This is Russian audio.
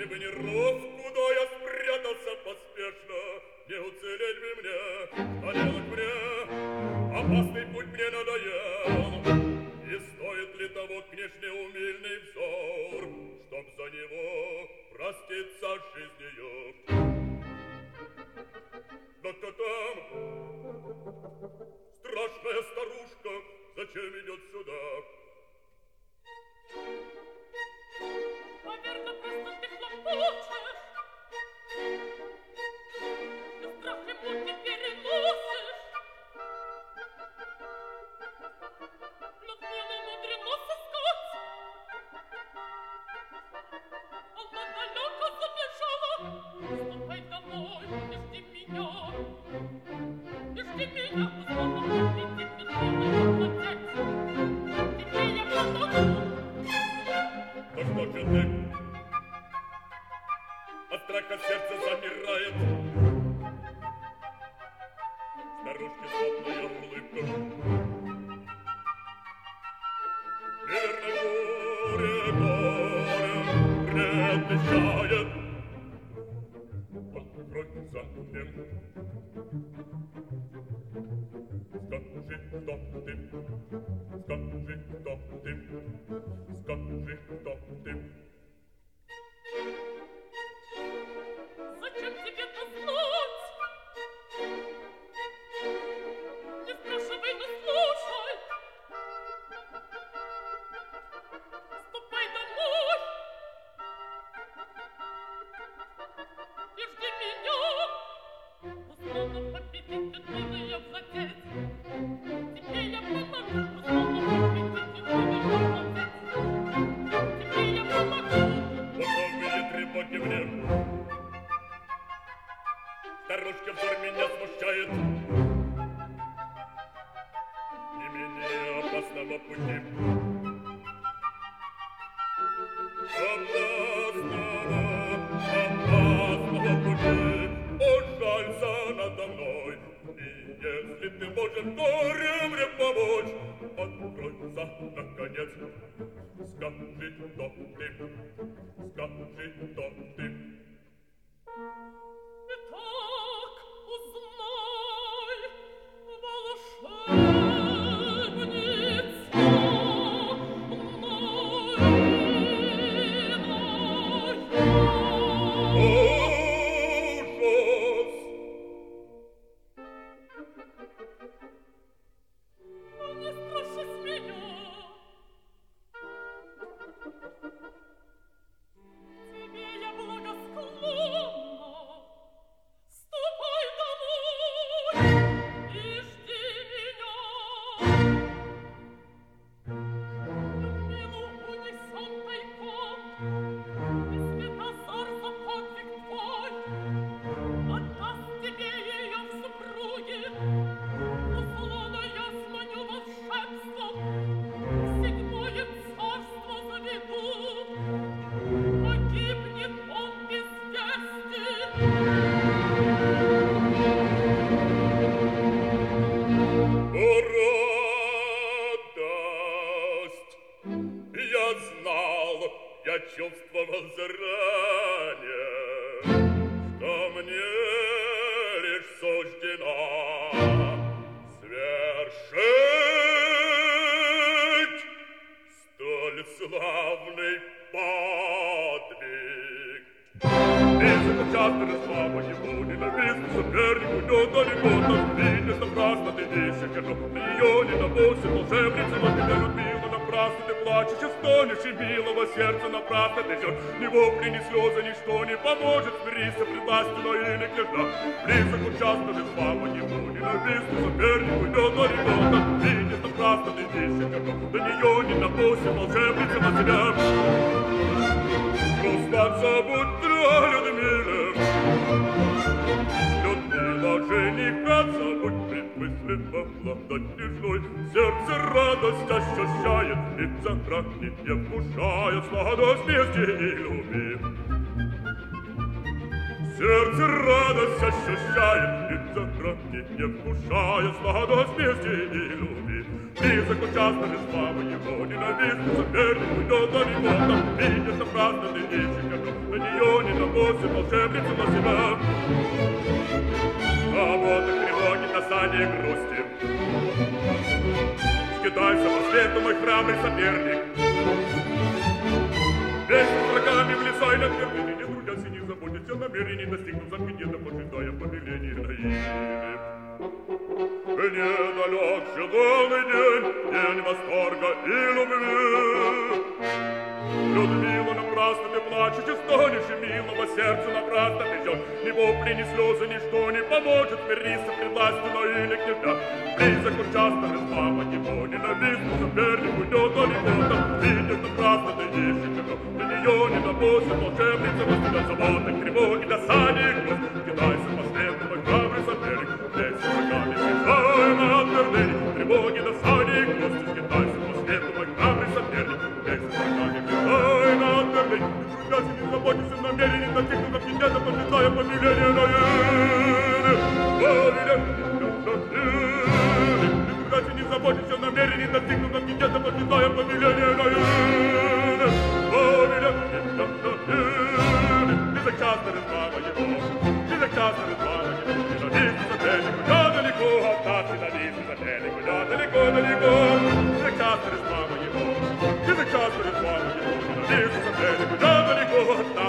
бы не ров, куда я спрятался поспешно, не уцелеть бы мне, что делать мне? Опасный путь мне надоел, и стоит ли того княжне умильный взор, чтоб за него проститься жизнью? Да-то там страшная старушка зачем идет сюда? Наверно, просто ты хлопочешь, и страх ему не переносишь. Людмилу мудрено сыскать, она далеко забежала. Ступай домой, не жди меня, не жди меня, снова увидеть Людмилу отец. Тебе я помогу. Да что же ты? От страха сердце замирает. Старушке злобная улыбка. Верно, горе предвещает. Открой за ним. Скажи, кто ты? Скажи, кто ты? Скажи, кто ты? Зачем тебе это знать? Не спрашивай, но слушай. Ступай домой и жди меня. Условно победить Людмилу я владеть. Тебе я помогу. Условно победить Людмилу я владеть. Тебе я помогу. Готовые тревоги мне. Старушка взор меня смущает. Не менее опасного пути. Опасного пути. Ужалься надо мной. И если ты можешь горе мне помочь, откройся наконец. Скажи, кто ты? Скажи, кто ты? Итак, узнай, волшебница Ужас! Ну, не страшись меня. Тебе я благосклонна. Ступай домой и жди меня. Людмилу унесем тайком, и Святозар за подвиг твой отдаст тебе ее в супруги. Руслана я сманю волшебством, в седьмое царство заведу. Погибнет он без вести. Радость! Я знал, я чувствовал заранее, что мне лишь суждено свершить столь славный подвиг. Если часто слава ему ненавистный соперник уйдет далеко, но видишь, напрасно ты ищешь эту ее не допустит волшебницы, но тебя Людмила напрасно ты плачешь и стонешь, и милого сердца напрасно ты ждешь. Ни вопли, ни слезы, ничто не поможет смириться пред властью, но или княжна. Близок участно же слава ему ненавистный соперник уйдет далеко, но видишь, напрасно ты ищешь эту до нее не допустит волшебницы на тебя. Грустаться будто Людмиле. Людмила жениха забудь, предмысленно обладать нежной. Сердце радость ощущает, и захранит, не вкушая сладость мести и любви. Сердце радость ощущает, и захранит, не вкушая сладость мести и любви. Близок он часто лишь слава его, ненавистный соперник уйдет далеко, там видит напрасно ты ищешь одну, на нее не набросит волшебницу на себя. Забота, тревоги, досаде и грусти. Скидайся по свету, мой храбрый соперник. Весь с врагами влезай на твердыни, не трудясь и не заботясь о намерении, достигнув запредельно, поджидая повеления Раили. Недалек желанный день восторга и любви. Людмила, напрасно ты плачешь и стонешь, и милого сердца напрасно ты ждешь. Ни вопли, ни слезы, ничто не поможет смириться пред властью, но или князья. Близок он часто, слава его, ненавистный соперник уйдет далеко, там видишь, напрасно ты ищешь его. Для нее не допустит волшебница, тебя заботы, тревоги, досаде и грусть. Кидайся по свету, мой храбрый соперник, весь врагами влезай на твердыни, тревоги, досаде и грусть. Кидайся по свету, мой храбрый соперник, весь врагами влезай на твердыни, трудясь и не заботишься намерений, достигнув капитета, поджидая повеления Раили. Трудясь и не заботишься намерений, достигнув капитета, поджидая повеления Раили. Близок часто резвава его, близок часто резвава его, ненавистный соперник, куда далеко от нас, ненавистный соперник, куда далеко, близок часто резвава его, близок часто резвава его, ненавистный соперник, куда далеко от нас.